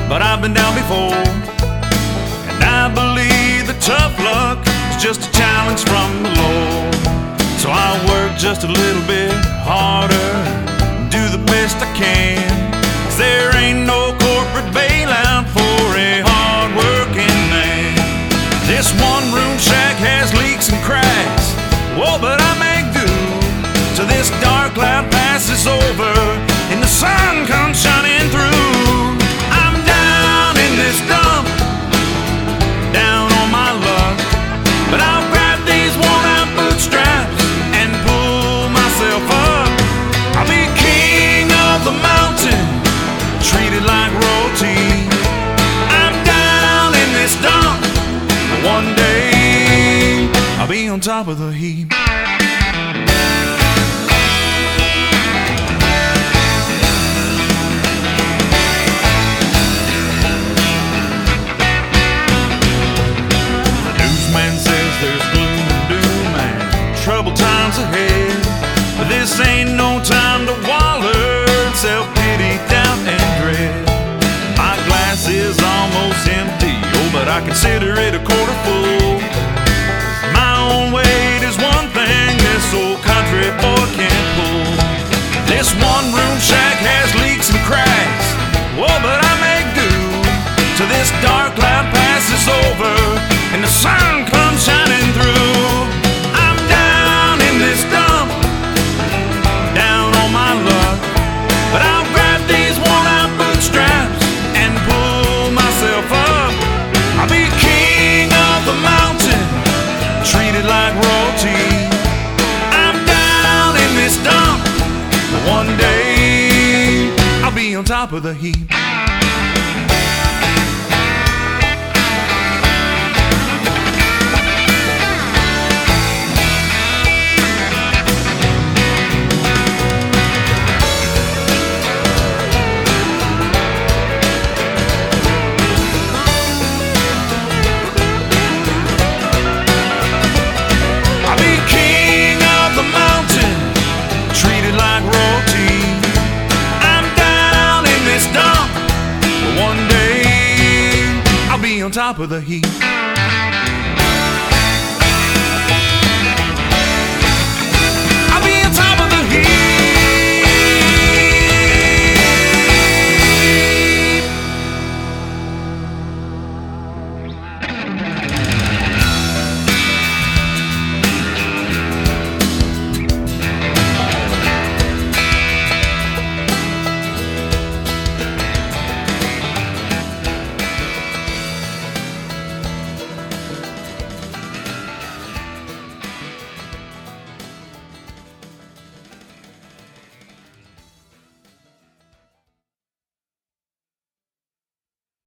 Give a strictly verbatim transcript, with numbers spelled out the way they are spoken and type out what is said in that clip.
but I've been down before. And I believe that tough luck is just a challenge from the Lord. So I'll work just a little bit harder, do the best I can. 'Cause there ain't no corporate bailout for a hard-working man. This one-room shack has leaks and cracks, whoa, but I make do till this dark cloud passes over and the sun comes shining through. I'm down in this dump, down on my luck, but I'll grab these worn-out bootstraps and pull myself up. I'll be king of the mountain, treated like royalty. I'm down in this dump, but one day I'll be on top of the heap. Trouble times ahead, but this ain't no time to waller in self-pity, doubt, and dread. My glass is almost empty, oh, but I consider it a quarter full. My own weight is one thing this old country boy can't pull. This one-room shack has leaks and cracks, whoa, but I make do till this dark cloud passes over and the sun comes shining through. This dump, down on my luck, but I'll grab these worn-out bootstraps and pull myself up. I'll be king of the mountain, treated like royalty. I'm down in this dump, but one day I'll be on top of the heap. On top of the heap.